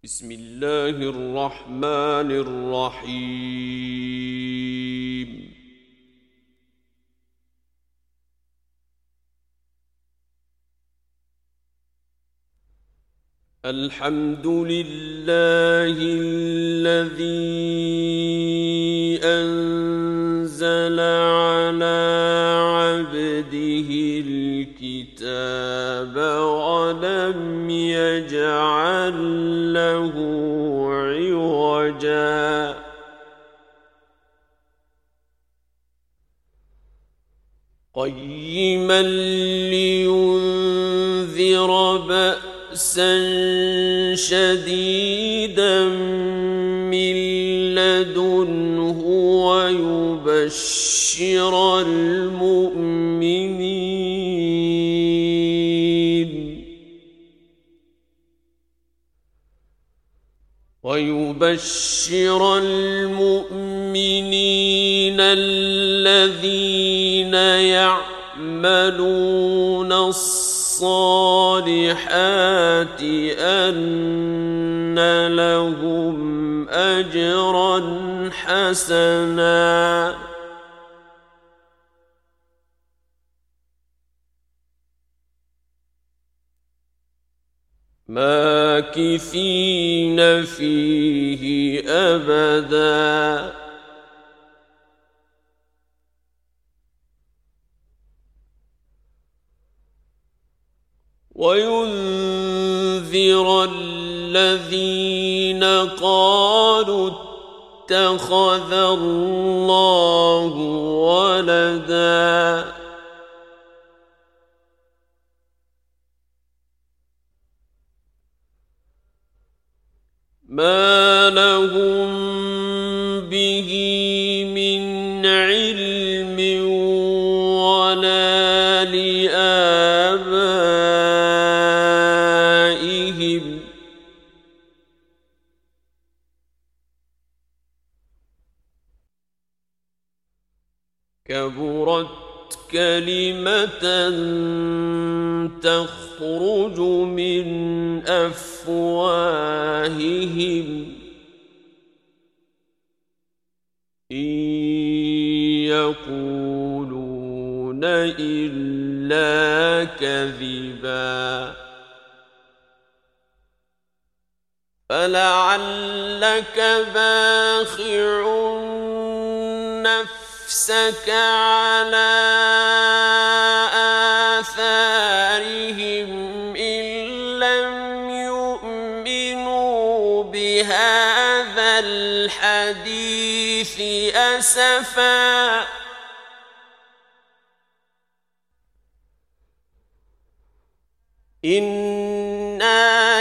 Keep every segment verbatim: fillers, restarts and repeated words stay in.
بسم الله الرحمن الرحيم. الحمد لله الذي أنزل على عبده الكتاب ولم يجعل له عوجا قيما لينذر بأسا شديدا من لدنه ويبشر المؤمنين ويبشر المؤمنين الذين يعملون الصالحات أن لهم أجرا حسنا ماكثين فيه أبدا وينذر الذين قالوا اتخذ الله ولدا ما لهم به من علم ولا لآبائهم كبرت كلمة تخرج من أفواههم إن يقولون إلا كذبا فلعلك باخع نفسك على آثارهم إن لم يؤمنوا بهذا الحديث أسفا إنا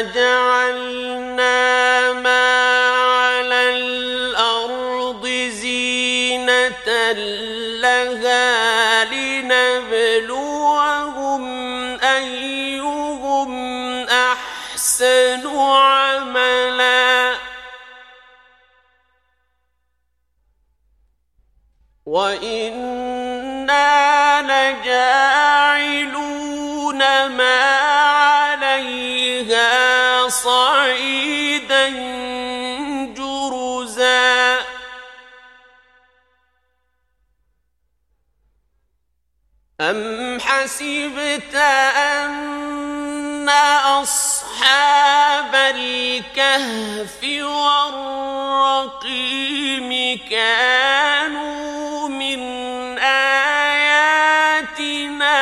جعلنا ما على الأرض زينة لها لنبلوهم أيهم أحسن عملا وإنا لجاعلون ما عليها صعيدا جرزا أم حسبت أن أصحاب الكهف والرقيم كانوا من آياتنا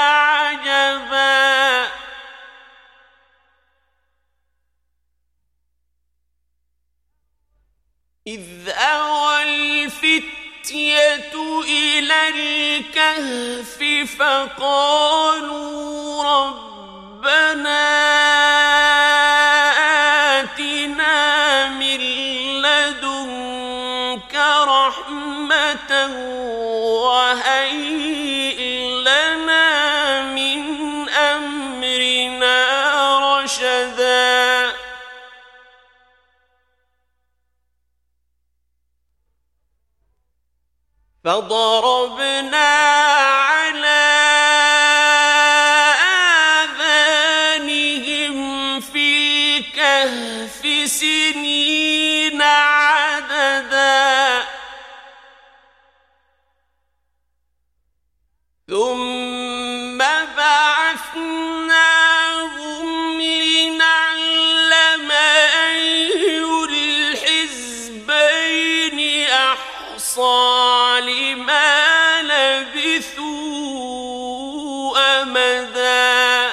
عجبا إذ أوى الفتية إلى الكهف فقالوا ربنا آتنا من لدنك رحمة وهيئ لنا من أمرنا رشدا فضربنا على آذانهم في الكهف ألف سنين عددا ثم بعثناهم لنعلم أي الحزبين أحصى لما لبثوا أمدا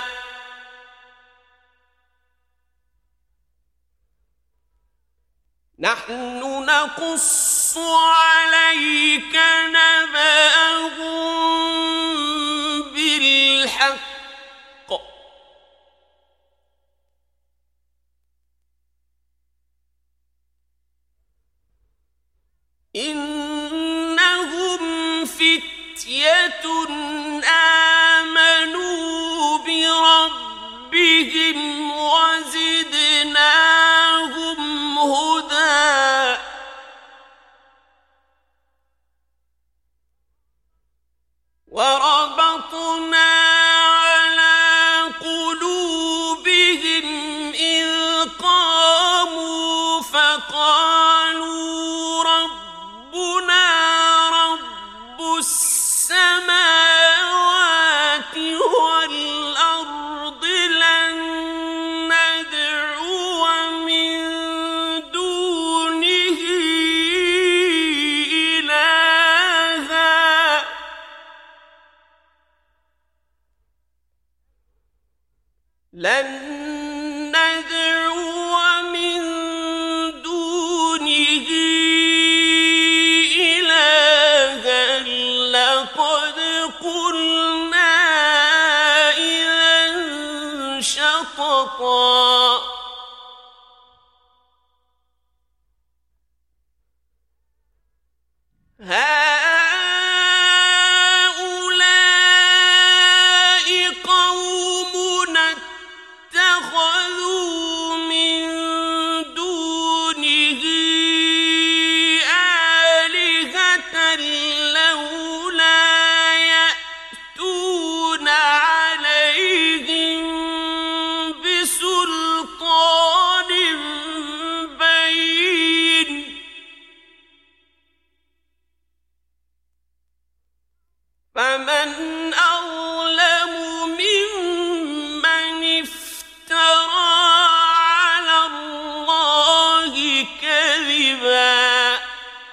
نحن نقص عليك نبأهم بالحق إنهم فتية آمنوا بربهم وزدناهم هدى وربطنا على قلوبهم إذ قاموا فقالوا ربنا رب السماوات والأرض لن ندعو من دونه إلها لن ندعو من دونه إلها لقد قلنا إذا شططا هؤلاء قومنا اتخذوا من دونه آلهة لولا يأتون عليهم بسلطان بين فمن أظلم ممن افترى على الله كذبا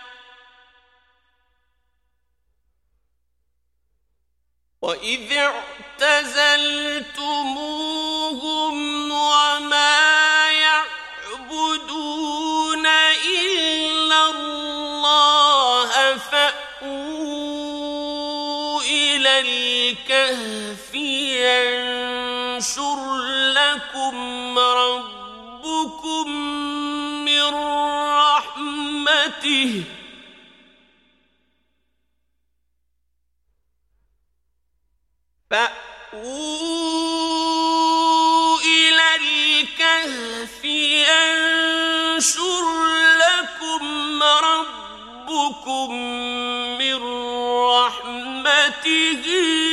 وإذ اعتزلتموهم وما يعبدون إلا الله فأووا إلى الكهف ينشر لكم ربكم من رحمته فأووا إلى الكهف ينشر لكم ربكم من رحمته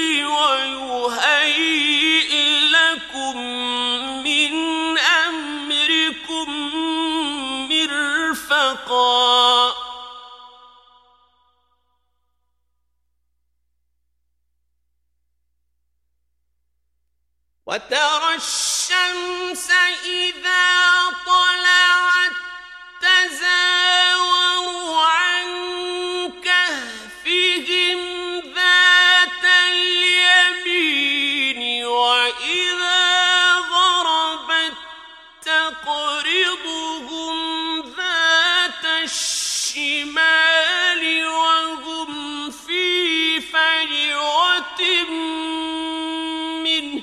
ويهيئ لكم من أمركم مرفقا وترى الشمس إذا طلعت تزاور عن كهفهم ذات اليمين وإذا غربت تقرضهم ذات الشمال وهم في فجوة منه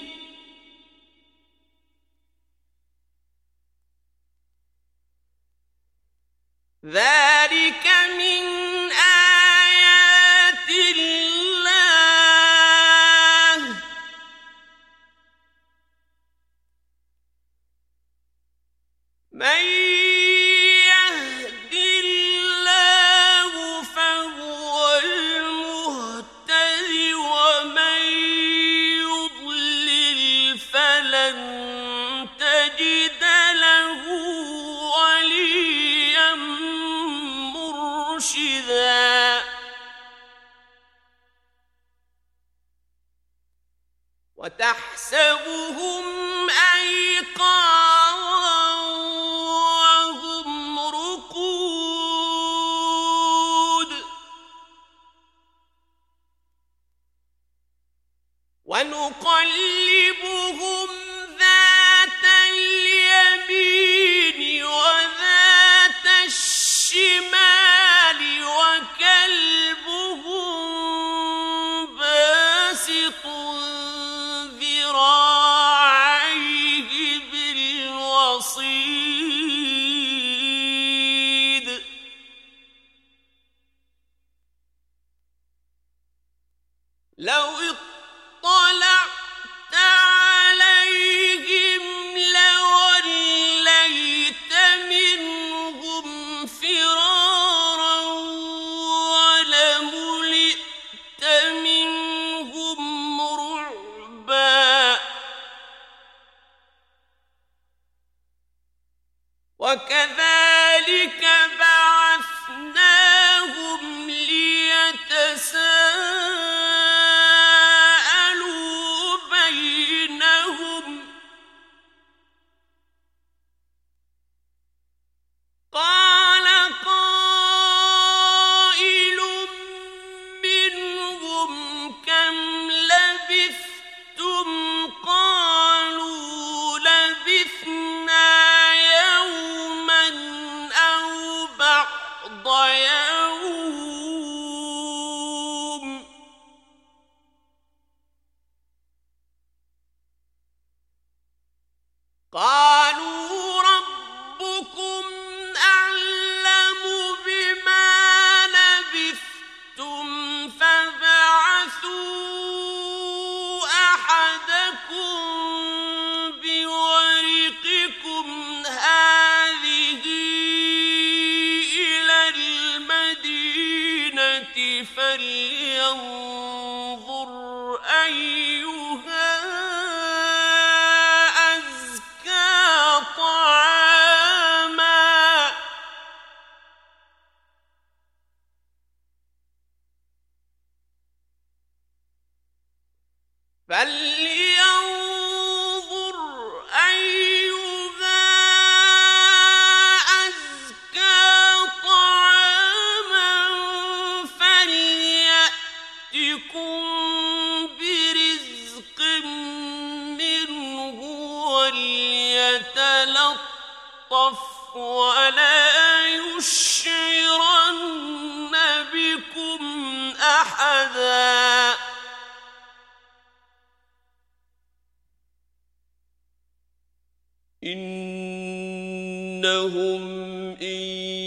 ذلك من آيات الله من يهد الله فهو المهتد ومن يضلل فلن تجد له تحسبهم أيقاظا وهم رقود ونقلبهم ذات اليمين وذات الشمال وكلبهم باسط ذراعيه بالوصيد لو اطلعت عليهم لوليت منهم فرارا ولملئت منهم رعبا وكذلك بعثناهم ليتساءلوا بينهم قال قائل منهم كم لبثتم قالوا لبثنا يوما أو بعض يوم قالوا ربكم أعلم بما لبثتم فابعثوا أحدكم بورقكم هذه إلى المدينة فلينظر أيها أزكى طعاما فلينظر أيها أزكى طعاما فليأتكم برزق منه وليتلطف ولا يشعرن بكم أحدا إنهم إن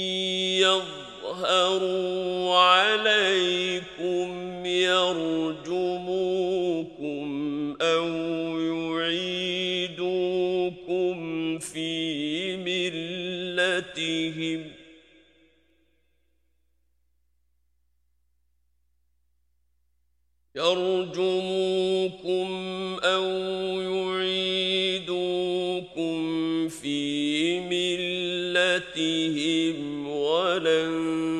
يظهروا عليكم يرجموكم أو يعيدوكم في ملتهم يرجموكم أو يعيدوكم في ملتهم ولن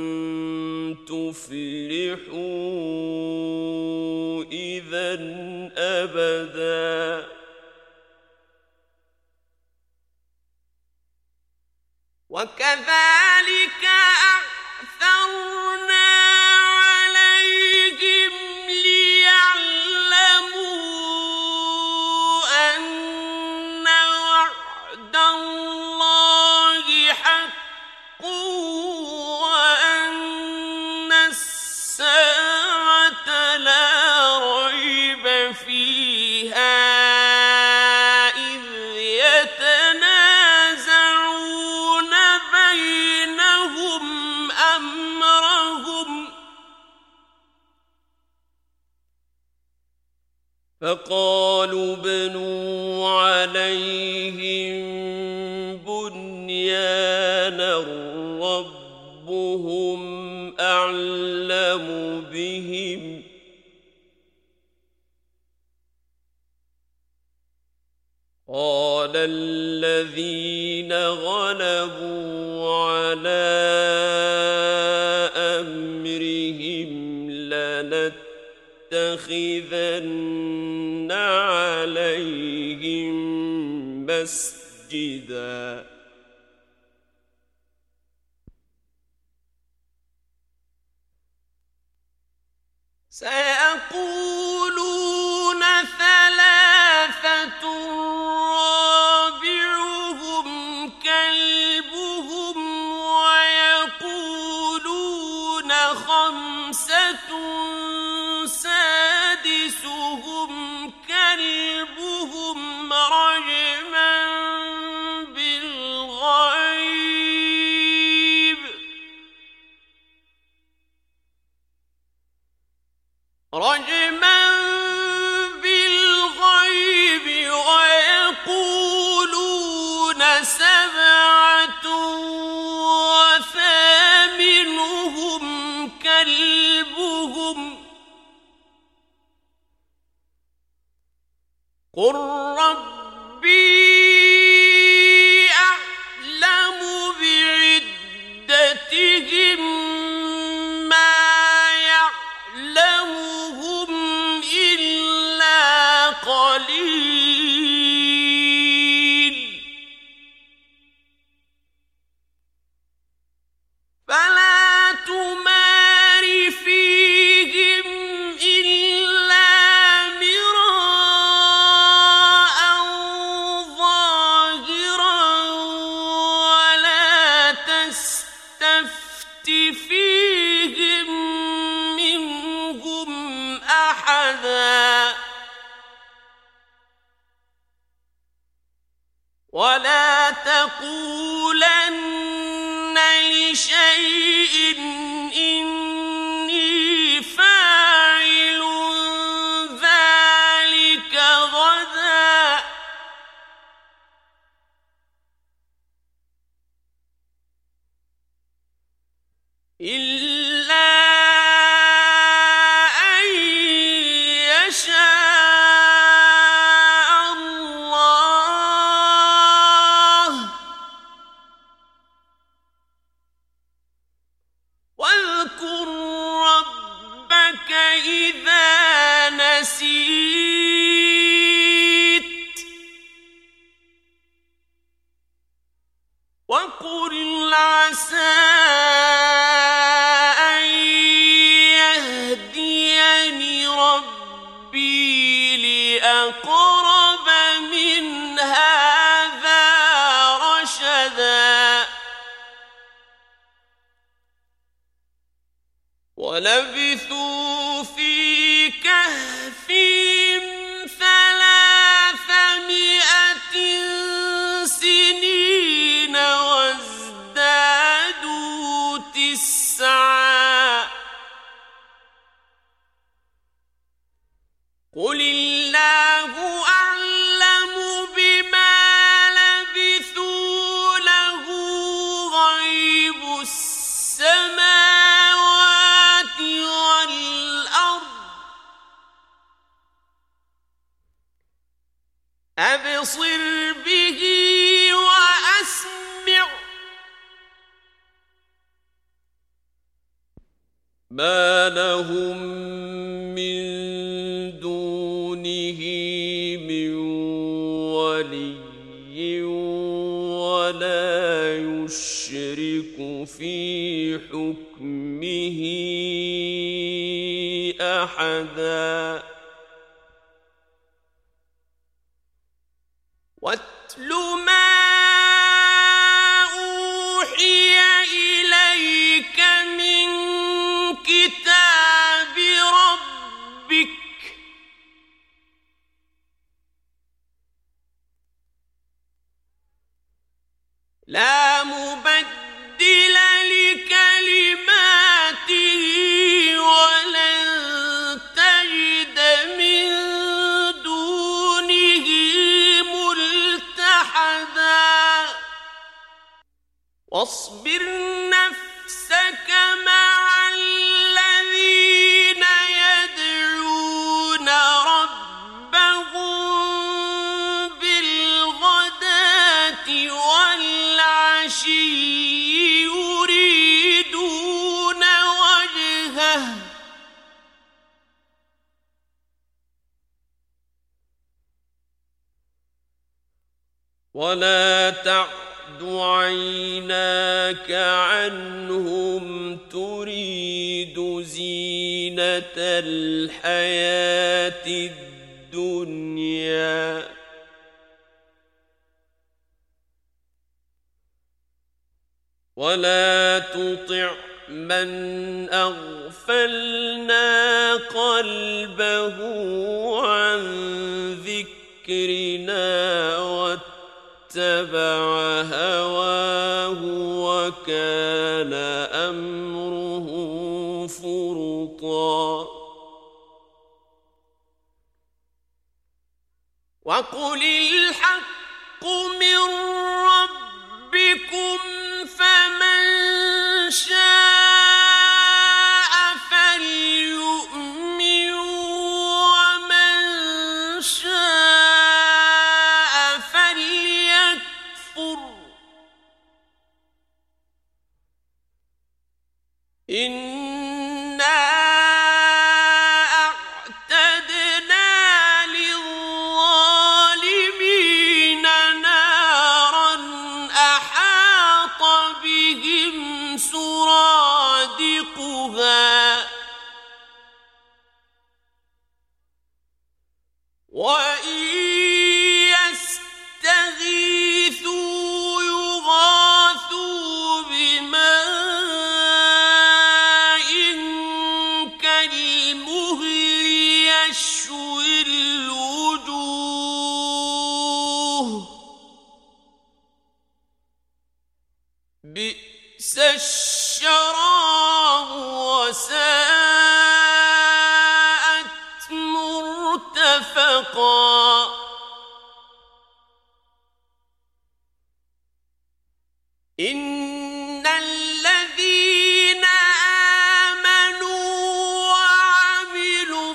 تفلحوا إذا أبدا وكذلك أعثرنا عليهم ليعلموا أن وعد الله حق وأن الساعة لا ريب فيها إذ يتنازعون بينهم أمرهم فقالوا ابنوا عليهم بنيانا ربهم أعلم بهم قال الذين غلبوا على أمرهم لنتخذن لَنَتَّخِذَنَّ عَلَيْهِمْ مَسْجِدًا سيقولون ثلاثة رابعهم كلبهم ويقولون خمسة سادسهم كلبهم رجما بالغيب رجما بالغيب ويقولون سبعة وثامنهم كلبهم قل ربي أعلم بعدتهم ما يعلمهم إلا قليل فلا تمار فيهم إلا مراء ظاهرا ولا تستفت فيهم منهم أحدا ولا تقولن لشيء إني فاعل ذلك غدا إلا أن يشاء الله واذكر ربك إذا نسيت وقل عسى أن يهديني ربي لأقرب من هذا رشدا ولبثوا في كهفهم ثلاثمائة سنين وازدادوا تسعا قل الله أعلم بما لبثوا له غيب السماوات والأرض أبصر به وأسمع ما لهم من دونه من ولي ولا يشرك في حكمه أحدا واتل ما أوحي إليك من كتاب ربك لا مبدل لكلماته ولن تجد من دونه ملتحدا واصبر نفسك مع الذين يدعون ربهم بالغداة والعشي يريدون وجهه ولا تعد عيناك عنهم تريد زينة الحياة الدنيا ولا تطع من أغفلنا قلبه عن ذكرنا واتبع هواه وكان أمره فرطا وقل الحق من ربكم فمن شاء فليؤمن ومن شاء فليكفر إنا أعتدنا للظالمين نارا أحاط بهم سرادقها وإن يستغيثوا يغاثوا بماء كالمهل يشوي الوجوه بئس الشراب وساءت مرتفقا إن الذين آمنوا وعملوا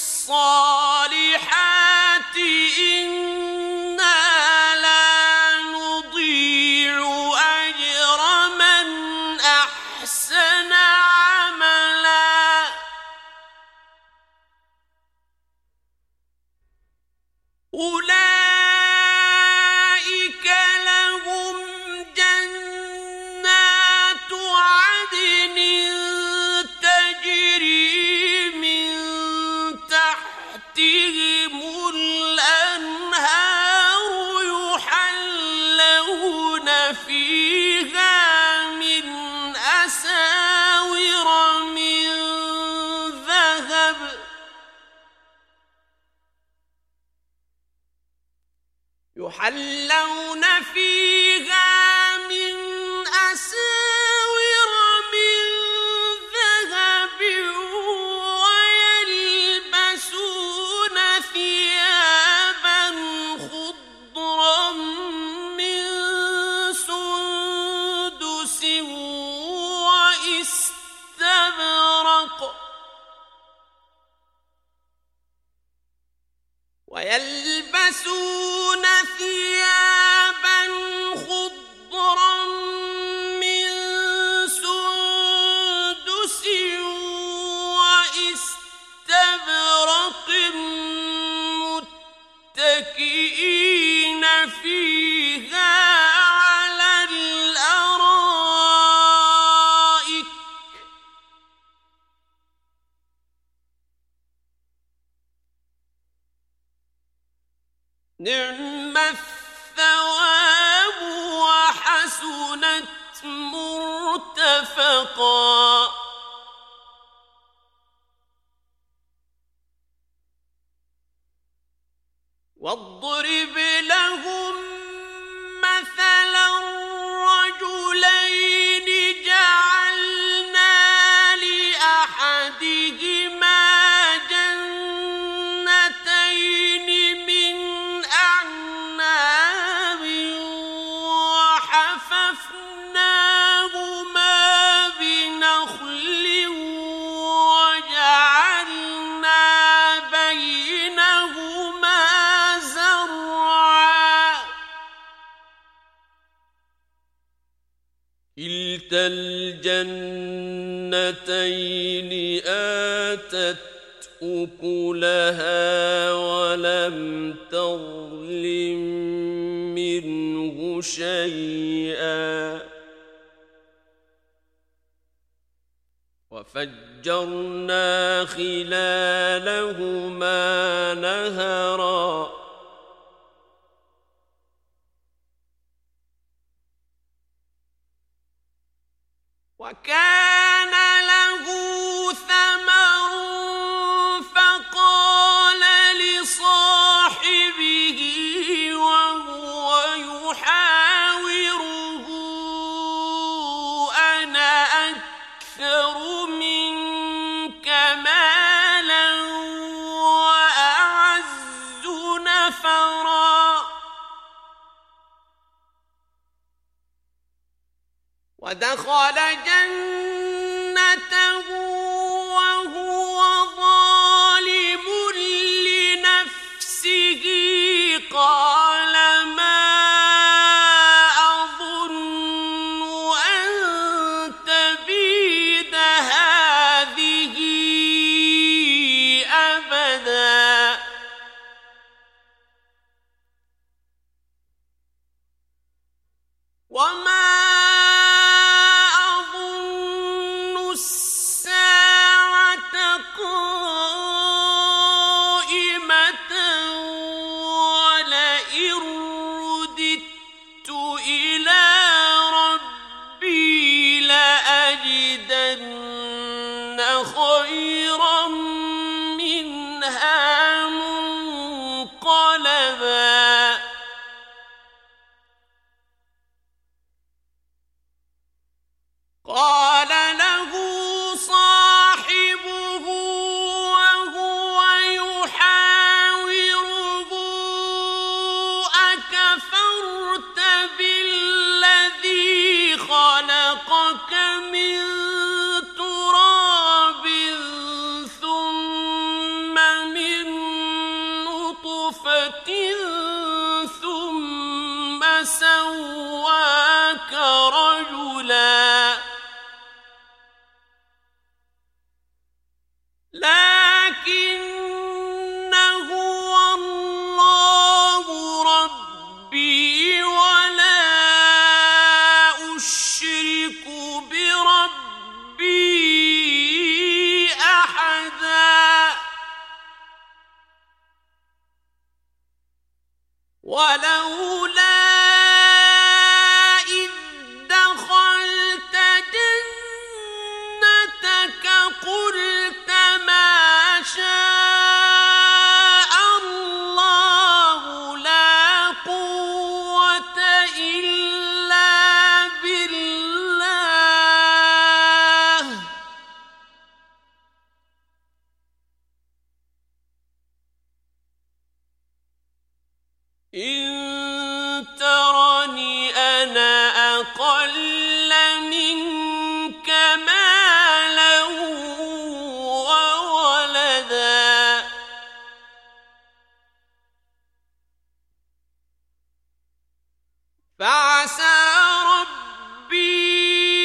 الصالحات إنا لا نضيع أجر من أحسن عملا أولئك لهم جنات عدن تجري من تحتهم الأنهار يحلون فيها من أساور من ذهب يحلون فيها من أساور من ذهب ويلبسون ثيابا خضرا من سندس واستبرق ويلبسون ثيابا خضرا من سندس واستبرق متكئين فيها على الأرائك نعم الثواب وحسنت مرتفقا واضرب لهم مثلا رجلين جعلنا لأحدهما جنتين من أعناب وحففناهما بنخل وجعلنا بينهما زرعا كلتا الجنتين آتت أكلها ولم تظلم منه شيئا وفجرنا خلالهما نهرا وكان له ثمر فقال لصاحبه وهو يحاوره أنا أكثر منك مالا وأعز نفرا ودخل جنته وهو ظالم لنفسه قال ما أظن أن تبيد هذه أبدا وما خيرا منها منقلبا قال له صاحبه وهو يحاوره أكفرت بالذي خلقك من سواك رجلا لكن هو الله ربي ولا أشرك بربي أحدا ولولا قلت ما شاء الله لا قوة إلا بالله إن ترني أنا أقل منك مالا وولدا فعسى ربي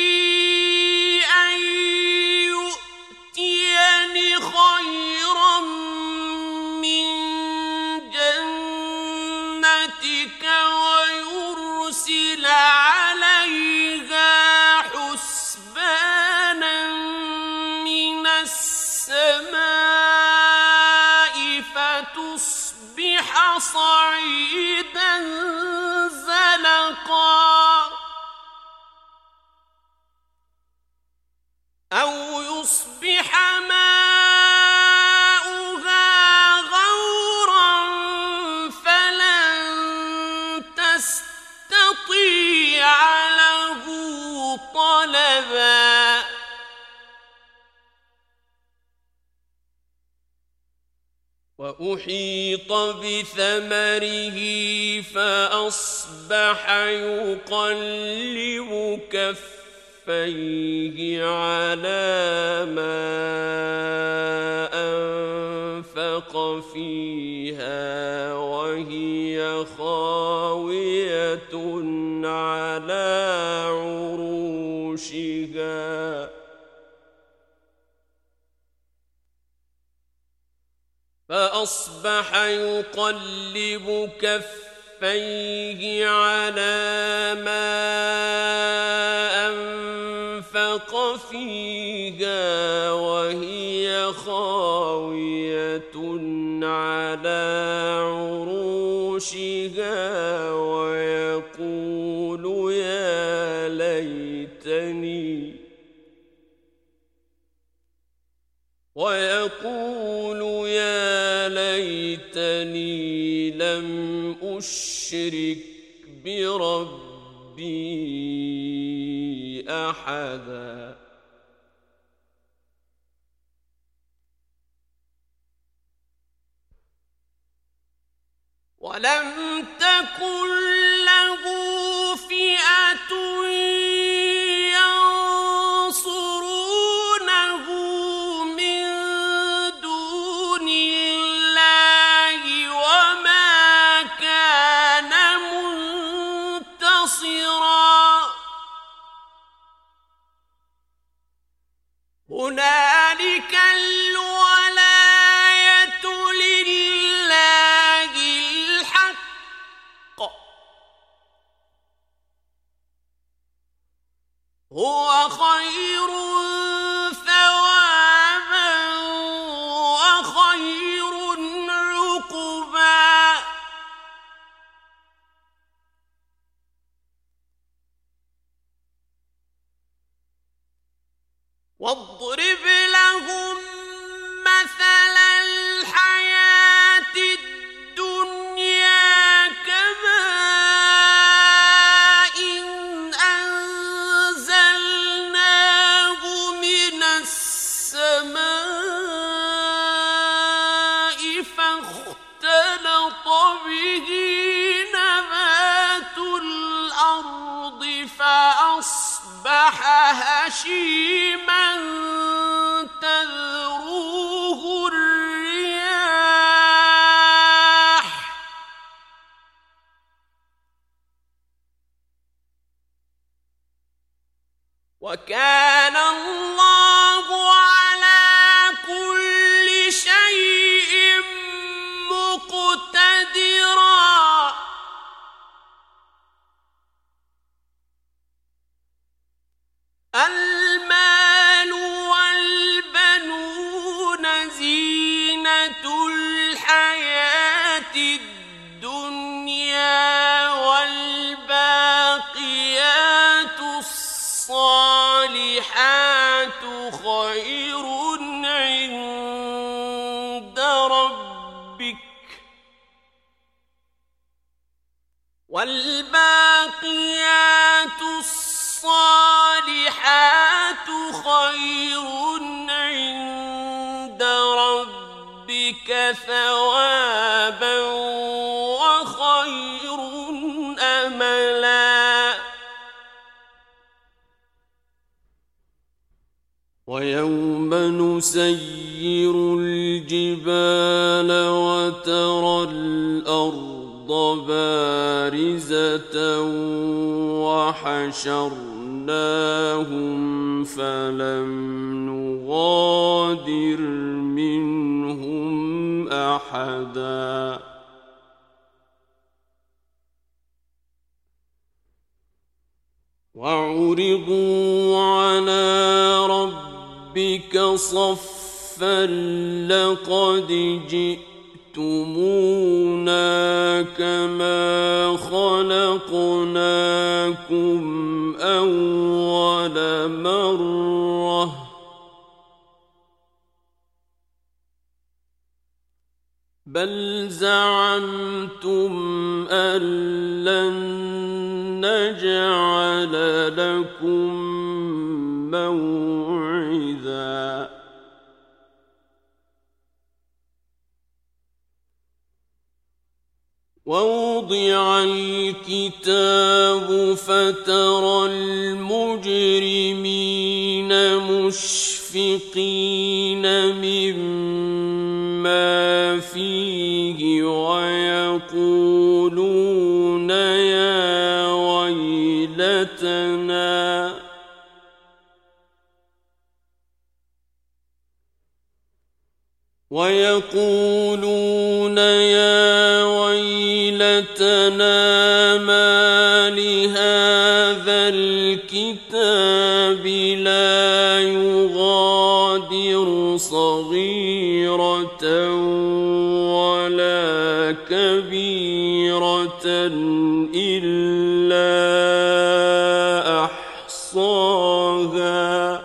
أن يؤتيني خيرا من جنتك ويرسل عليها حسبانا من السماء فتصبح صعيدا زلقا أو يصبح ماؤها غورا فلن تستطيع له طلبا وأحيط بثمره فأصبح يقلب كفيه على ما أنفق فيها وهي خاوية على عروشها فأصبح يقلب كفيه كفيه على ما أنفق فيها وهي خاوية على عروشها ويقول يا ليتني ويقول يا ليتني لم أشرك بربي أحدا ولم تكن له فئة ينصرونه من دون الله وما كان منتصرا هنالك الولاية لله الحق هو خير ثوابا وخير عقبا واضرب لهم مثل الحياة الدنيا كماء أنزلناه من السماء فاختلط به نبات الأرض فأصبح هشيما تذروه الرياح وكان الله على كل شيء مقتدرا المال والبنون زينة الحياة الدنيا والباقيات الصالحات خير عند ربك والباقيات الصالحات خير عند ربك ثوابا وخير أملا ويوم نسير الجبال وترى الأرض بارزة وحشرناهم فلم نغادر منهم أحدا وعرضوا على ربك صفا لقد جئتمونا كما خلقناكم أول مرة بل زعمتم أن لن نجعل لكم موعدا ووضع الكتاب فترى المجرمين مشفقين مما فيه ويقولون يا ويلتنا ويقولون يا ويلتنا الكتاب لا يغادر صغيرة ولا كبيرة إلا أحصاها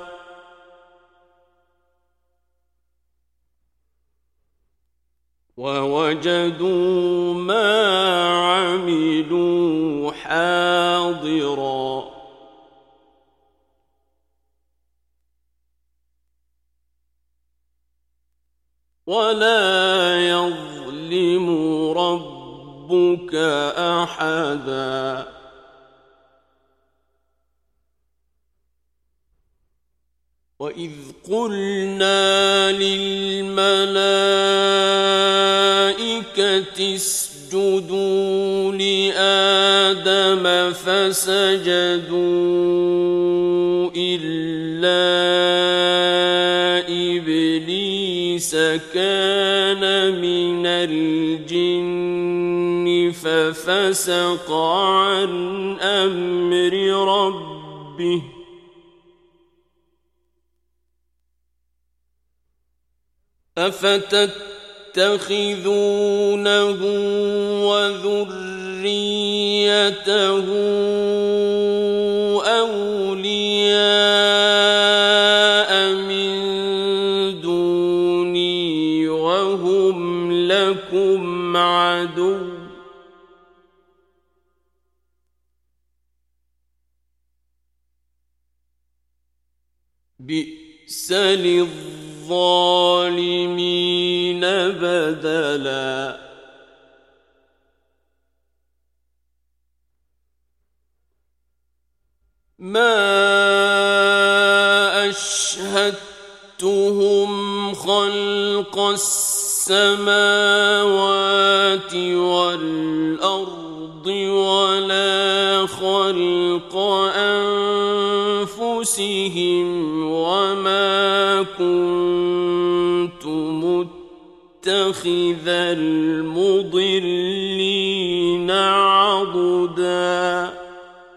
ووجدوا ما عملوا حاضرا ولا يظلم ربك أحدا وإذ قلنا للملائكة اسجدوا لآدم فسجدوا إلا إبليس كان من الجن ففسق عن أمر ربه أفتتخذونه وذريته أولياء من دوني وهم لكم عدو بئس للظالمين بدلا ما أشهدتهم خلق السماوات والأرض ولا خلق أنفسهم وما كنت متخذ المضلين عضدا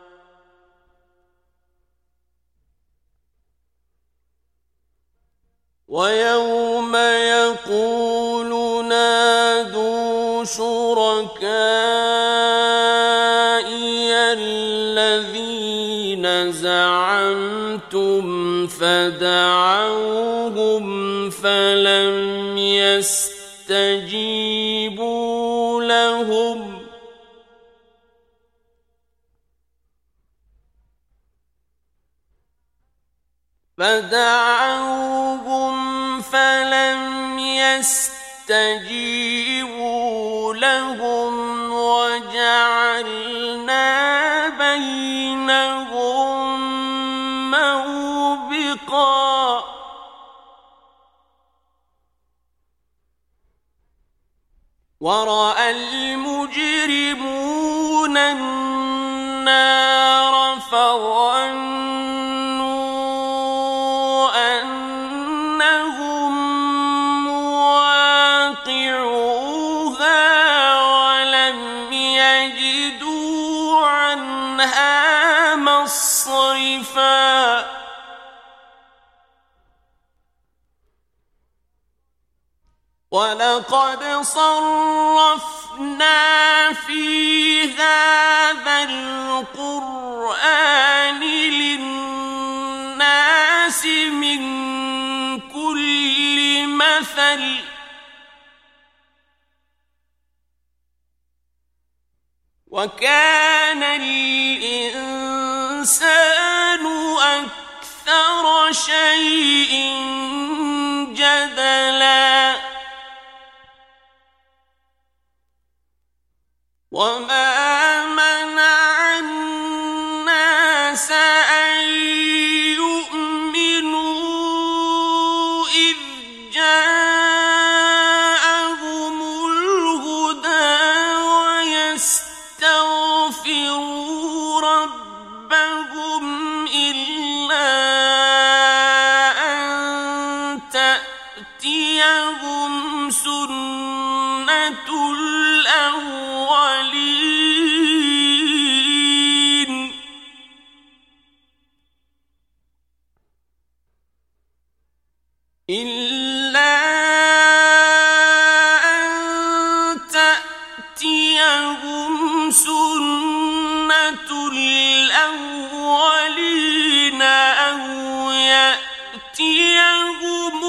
ويوم يقول نادوا شركائي الذين زعمتم فدعوهم فلم يستجيبوا لهم فدعوهم فلم يستجيبوا لهم وجعلنا بينهم موبقا ورأى المجرمون النار فظنوا أنهم مواقعوها ولم يجدوا عنها مصرفا ولقد صرفنا في هذا القرآن للناس من كل مثل وكان الإنسان أكثر شيء جدلا وما منع الناس أن يؤمنوا إذ جاءهم الهدى ويستغفروا ربهم إلا أن تأتيهم سنة الأولين إلا أن تأتيهم سنة الأولين أو يأتيهم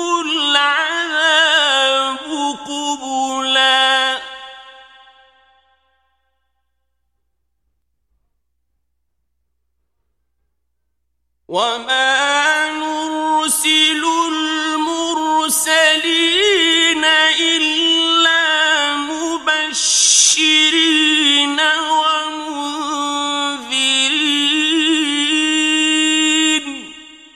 العذاب قبلا وما نرسل المرسلين إلا مبشرين ومنذرين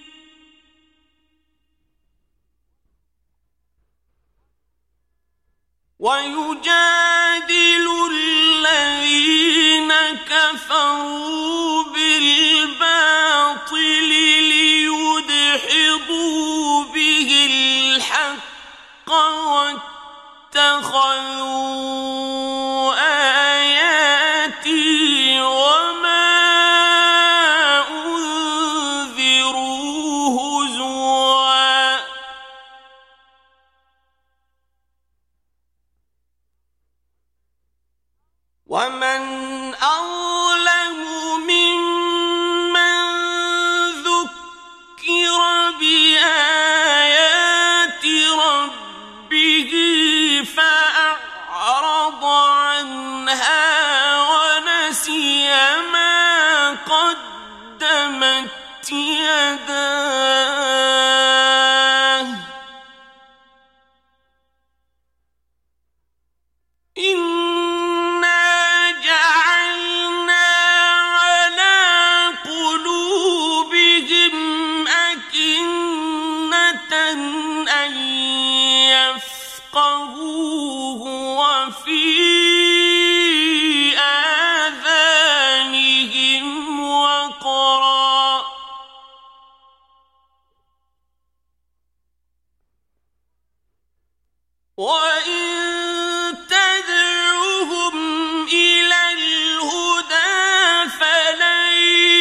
ويجادل الذين كفروا بالباطل ليدحضوا به الحق واتخذوا آياتي وما أنذروا هزوا ومن أظلم ممن ذكر بآيات ربه فأعرض عنها ونسي ما قدمت يداه إنا جعلنا على قلوبهم أكنة أن يفقهوه وفي آذانهم وقرا وإن تدعوهم إلى الهدى فلن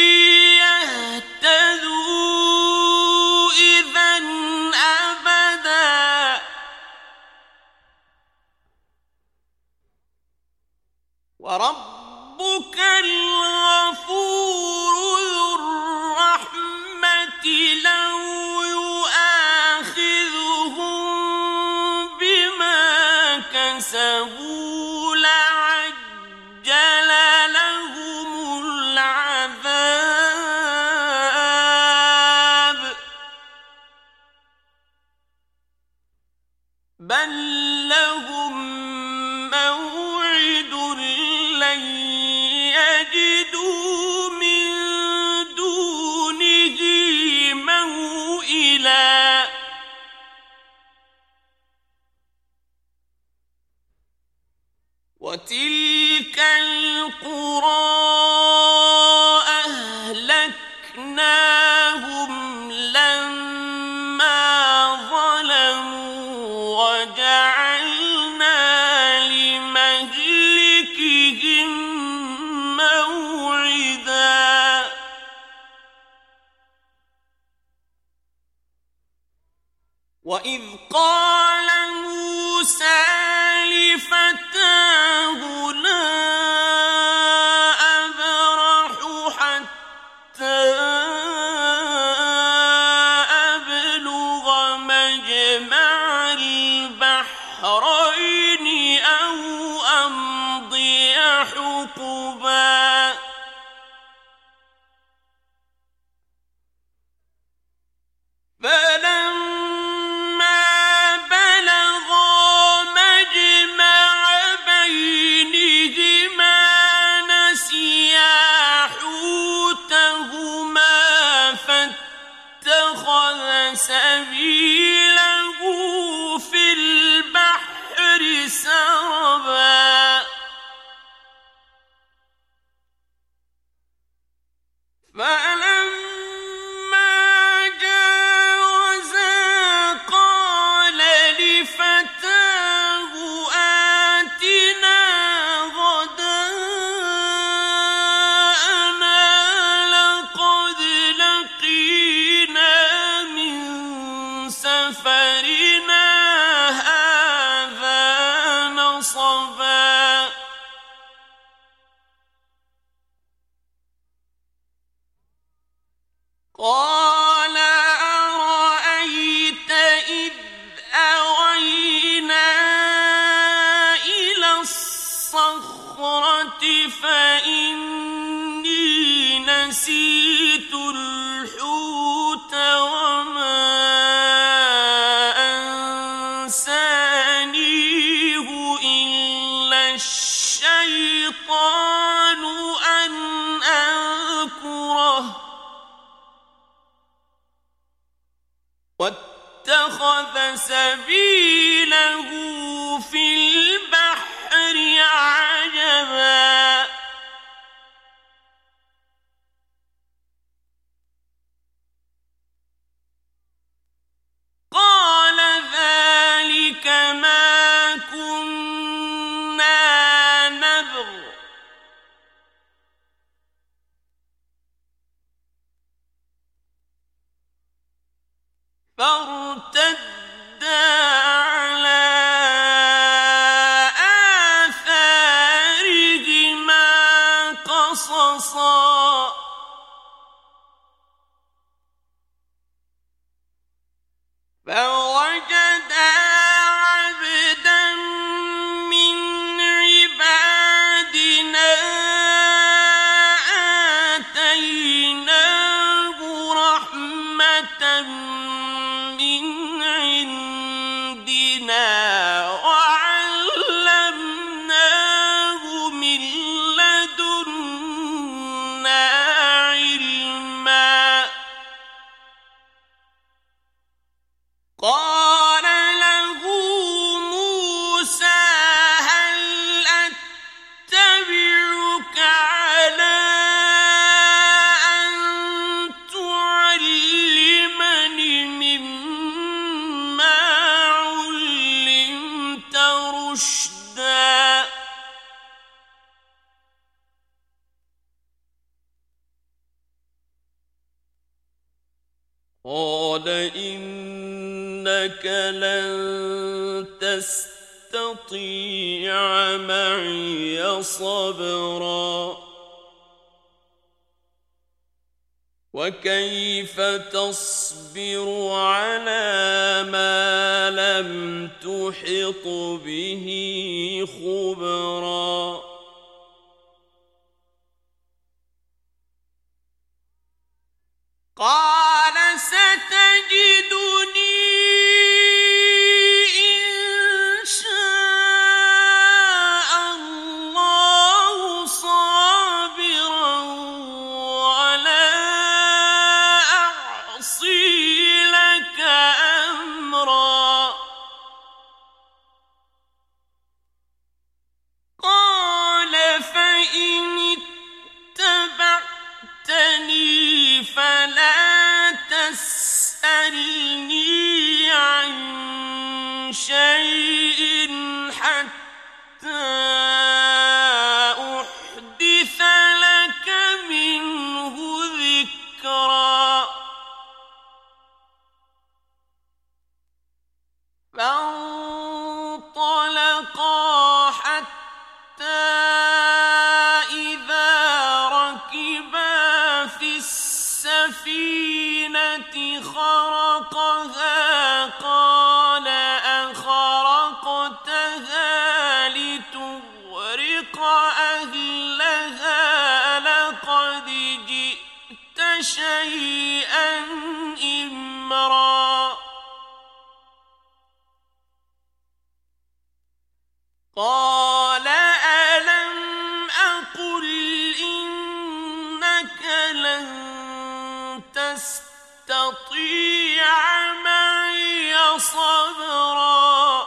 يهتدوا إذًا أبداً وربك الغفور ذو الرحمة لو يؤاخذهم بما كسبوا لعجل لهم العذاب بل لهم موعد لن يجدوا من دونه موئلا وتلك القرى أهلكناهم لما ظلموا وجعلنا لمهلكهم موعدا وإذ قال موسى لفتاه لا أبرح حتى أبلغ مجمع البحرين أو أمضي حقبا فلما بلغا مجمع بينهما نسيا حوتهما فاتخذ سبيله في البحر سربا فلما جاوزا قال لفتاه آتنا غداءنا لقد لقينا من سفرنا واتخذ سبيله في البحر عجبا قال ذلك ما كنا نبغ فارتدا على آثارهما قصصا فوجدا عبدا من عبادنا آتيناه رحمة من عندنا وعلمناه من لدنا علما قال له موسى هل أتبعك على أن تعلمني مما علمت رشدا قال إنك لن تستطيع معي صبرا وكيف تصبر على ما لم تحط به خبرا قال ستجدني إن شاء الله صابرا ولا أعصي لك أمرا قال فإن اتبعتني فلا تسألني عن شيء حتى أحدث لك منه ذكرا فانطلقا حتى إذا ركبا في السفينة خرقها قال أخرقتها لتغرق أهلها لقد جئت شيئا إمرا قال ألم أقل إنك لن تستطيع معي صبرا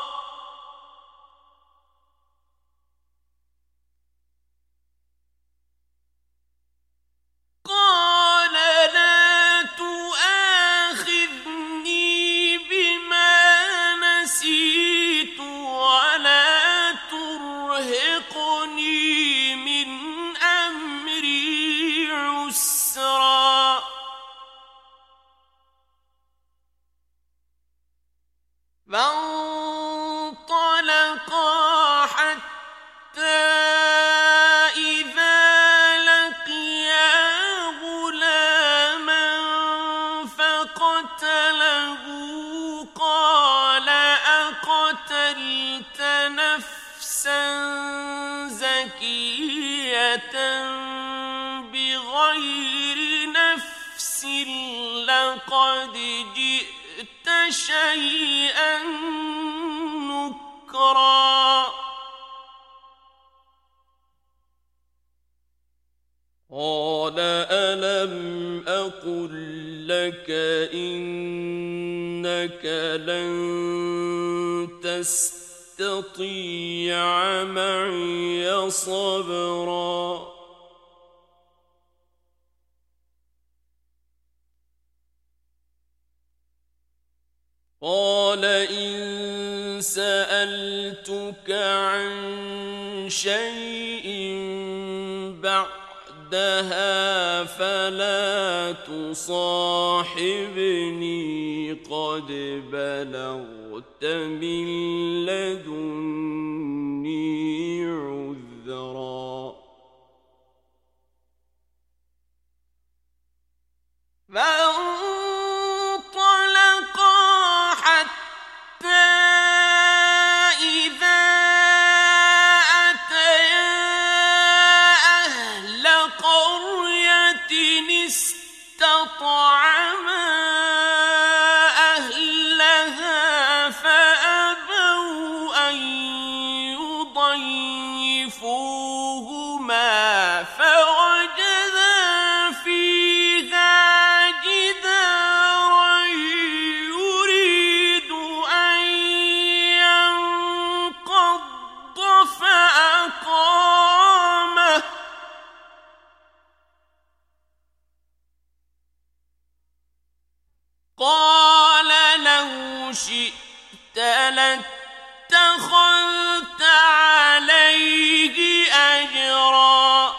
قال لا تؤاخذني بما نسيت ولا ترهقني من أمري عسرا فانطلقا حتى إذا لقيا غلاما فقتله قال أقتلت نفسا زكية بغير نفس لقد جئت شيئا نكرا قال ألم أقل لك إنك لن تستطيع معي صبرا قال إن سألتك عن شيء بعدها فلا تصاحبني قد بلغت من لدني عذرا قال لو شئت لاتخذت عليه أجرا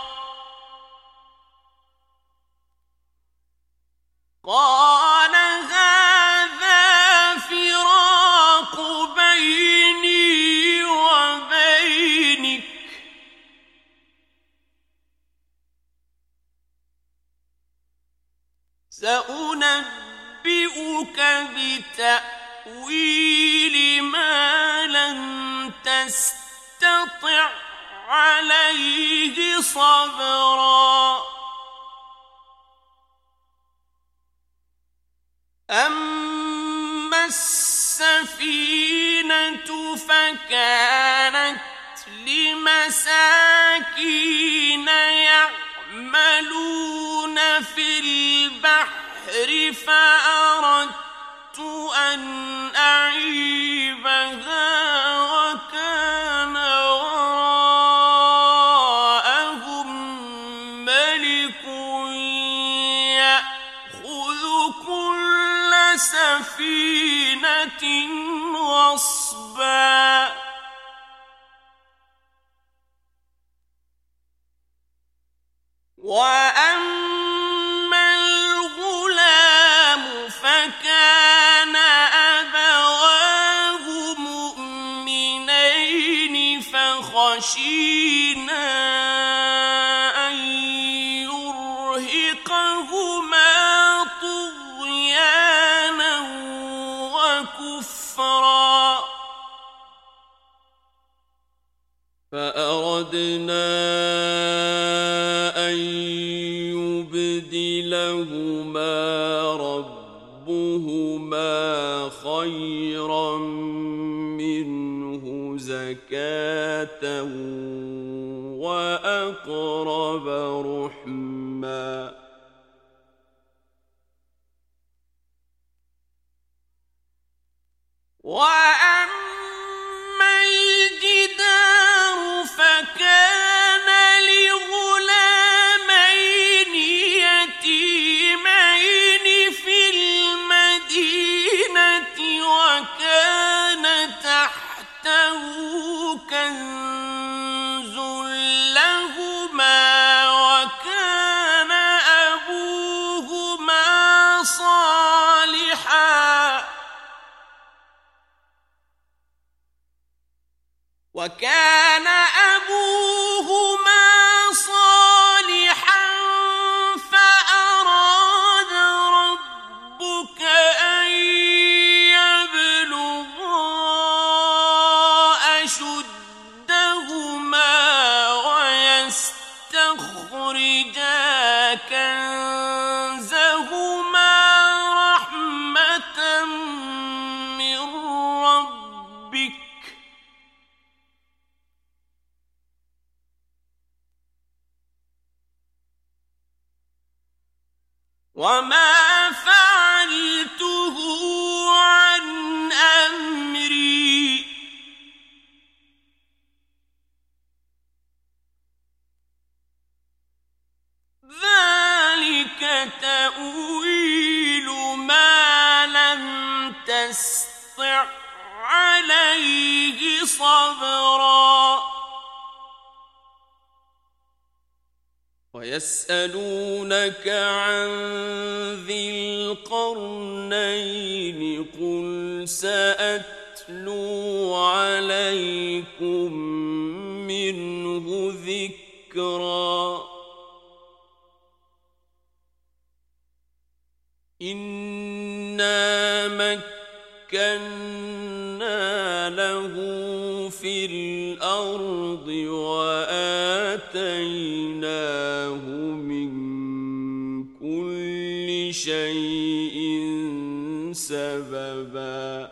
قال هذا فراق بيني وبينك سأنبئك بتأويل ما لم تستطع عليه صبرا أما السفينة فكانت لمساكين يعملون في البحر فأردت أن أعيبها وكان وراءهم ملك يأخذ كل سفينة غصبا وأما الغلام فكان أبواه مؤمنين فخشينا أن يرهقهما طغيانا وكفرا فأردنا أن يبدلهما ربهما خيرا منه زكاة وأقرب رحما وأما الجدار فكان لغلامين يتيمين في المدينة وكان تحته كنز لهما وكان أبوهما صالحا وكان أبوهما صالحا فأراد ربك أن يبلغا أشدهما ويستخرجا كنزهما رحمة من ربك وما فعلته عن أمري ذلك تأويل ما لم تستطع عليه صبرا ويسألونك عن ذي القرنين قل سأتلو عليكم منه ذكرا إنا مكنا له في الأرض وآتيناه من كل شيء سببا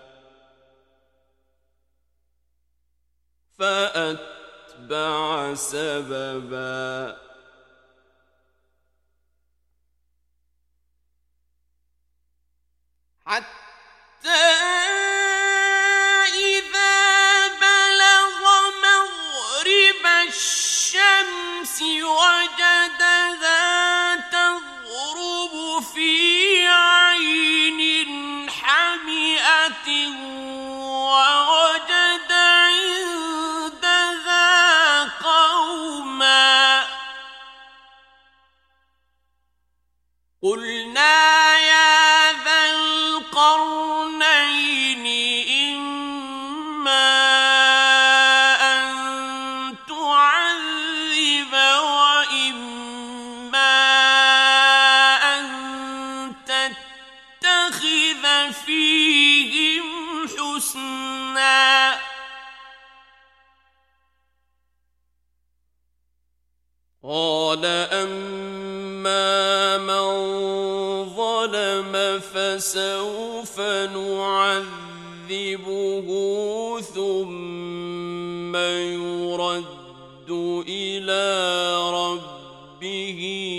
فأتبع سببا حتى إذا بلغ مغرب الشمس وجدها تغرب في عين حمئة ووجد عندها قوما قلنا القرنين إما أن تعذب وإما أن تتخذ فيهم حسنا قال أما من ظلم فسوف نعذبه ثم يرد إلى ربه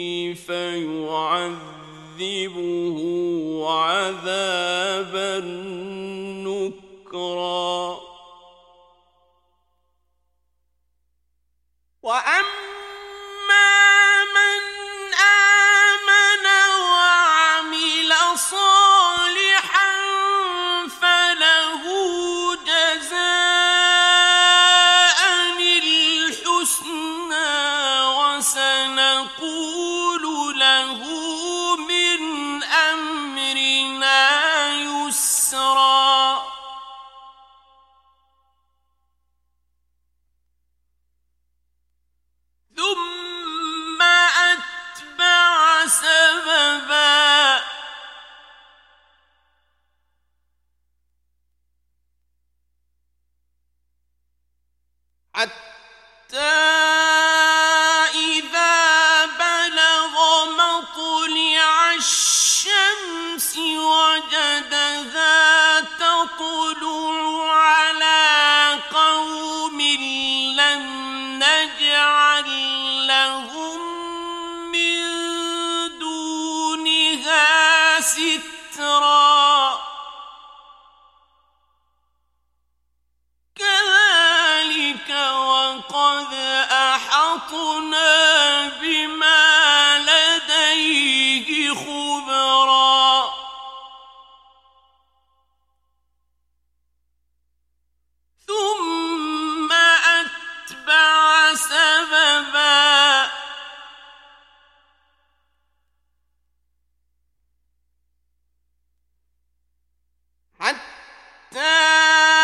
فيعذبه عذابا نكرا وأما صالحا فله جزاء الحسنى وسنقول له من أمرنا يسرا ثم أتبع سببا حتى إذا بلغ مطلع الشمس وجدها تطلع على قوم لم نجعل لهم من دونها سترا وقد أحطنا بما لديه خبرا ثم أتبع سببا حتى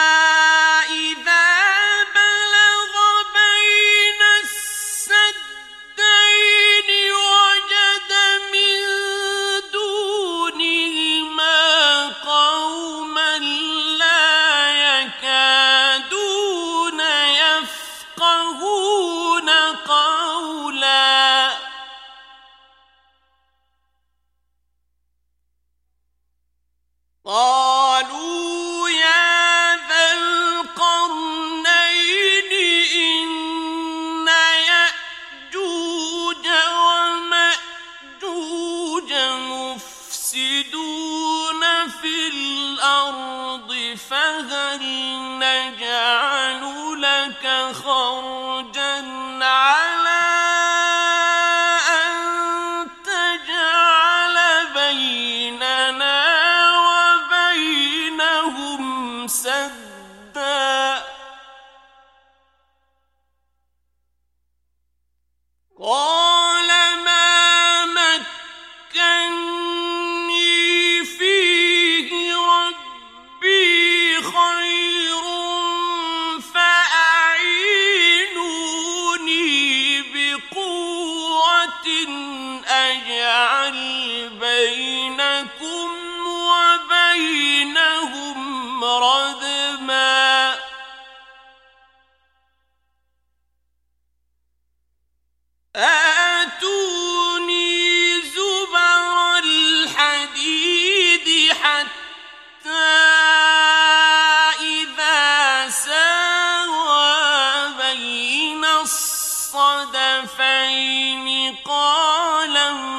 قالوا يا ذا القرنين إن يأجوج ومأجوج في الأرض فهل نجعل لك خرجا على أن تجعل بيننا وبينهم سدا قال ما مكني فيه ربي خير فأعينوني بقوة أجعل بينكم وبينهم ردما آتوني زبر الحديد حتى إذا ساوى بين الصدفين قال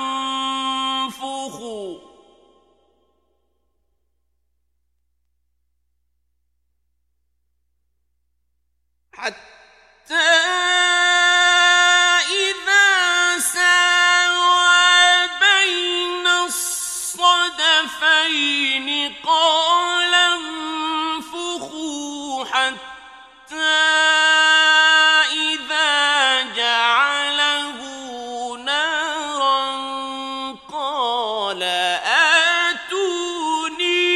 انفخوا حتى الصدفين قال انفخوا حتى إذا جعله نارا قال آتوني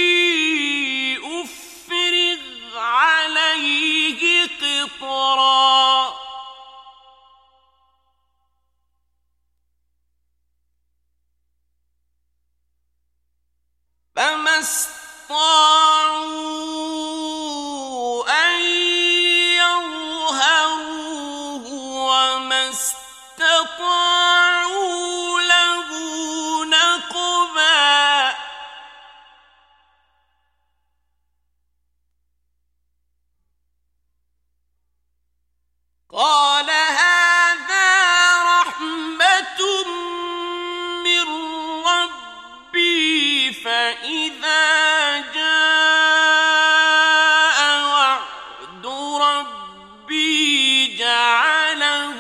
أفرغ عليه قطرا فما استطاعوا أن يظهروه وما استطاعوا له نقبا قال هذا رحمة من ربي فإذا جاء وعد ربي جعله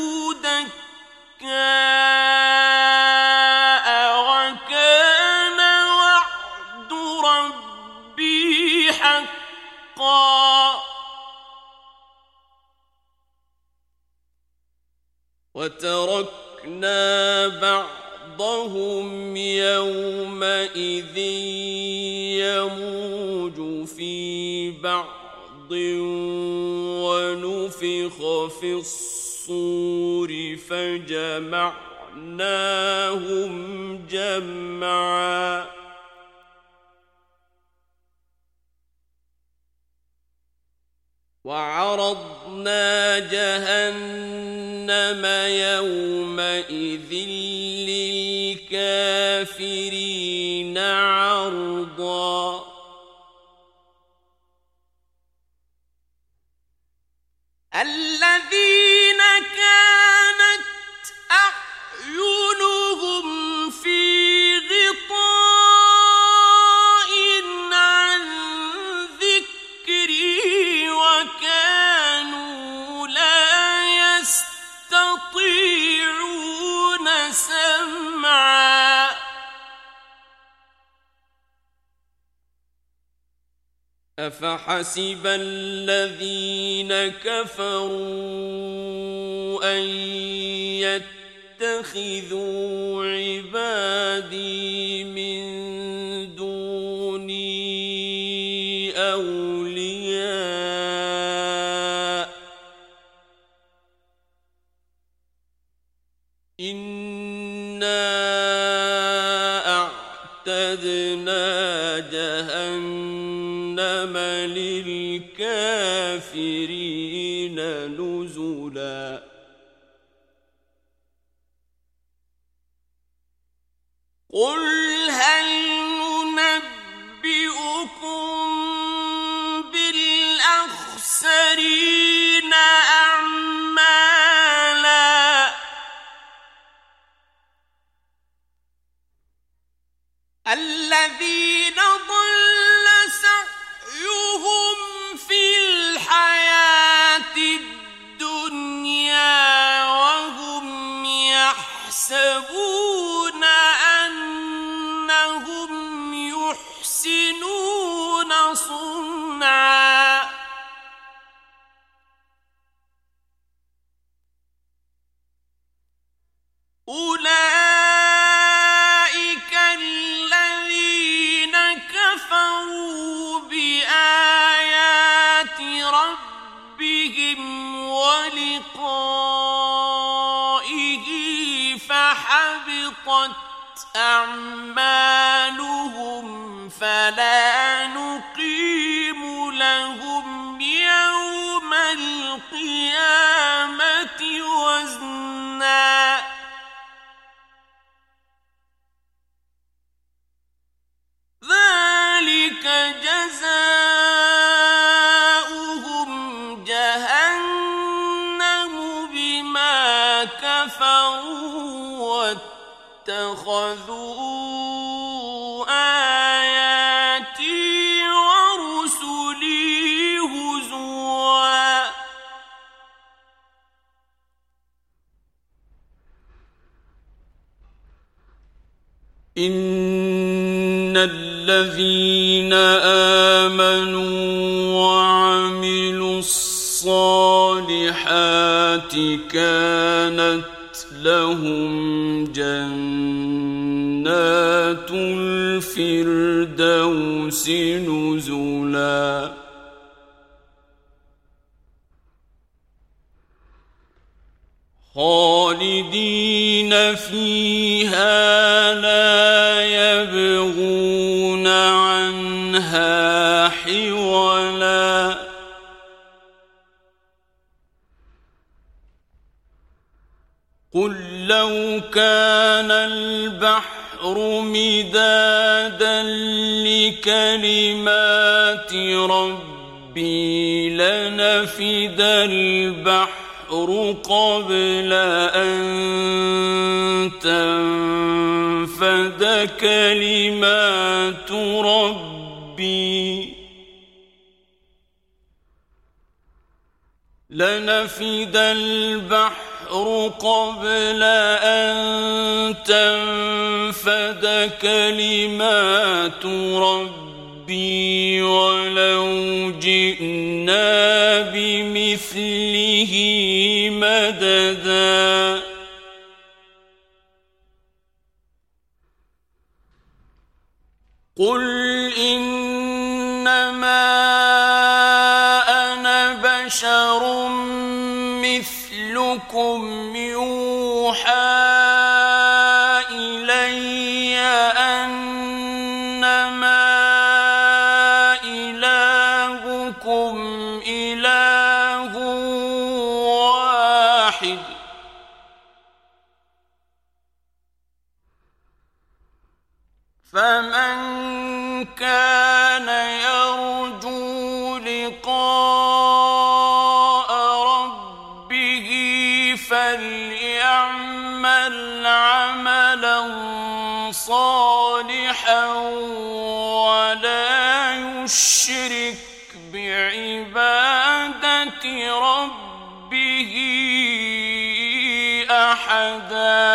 دكاء وكان وعد ربي حقا وتركنا بعضهم يومئذ يموج في بعض ونفخ في الصور فجمعناهم جمعا وعرضنا جهنم يومئذ للكافرين عرضا الذين كانت أعينهم في غطاء عن ذكري وكانوا لا يستطيعون سمعا أفحسب الذين كفروا أن يتخذوا عبادي من دوني أولياء إنا أعتدنا جهنم للكافرين نزلا قل هل ننبئكم بالأخسرين أعمالا الذين أعمالهم فلا نقيم لهم يوم القيامة وزنا ذلك جزاؤهم جهنم بما كفروا واتخذوا آياتي ورسلي هزوا إن الذين آمنوا وعملوا الصالحات كانت لهم جنات الفردوس نزلا خالدين فيها لا يبغون عنها حولا قل لو كان البحر مدادا لكلمات ربي لنفد البحر قبل أن تنفد كلمات ربي لنفد البحر قبل أن تنفد كلمات ربي ولو جئنا بمثله مددا قل إنما أنا بشر مثلكم يوحى إلي أنما إلهكم إله واحد فمن كان يرجو لقاء ربه فليعمل عملا صالحا ولا يشرك بعبادة ربه أحدا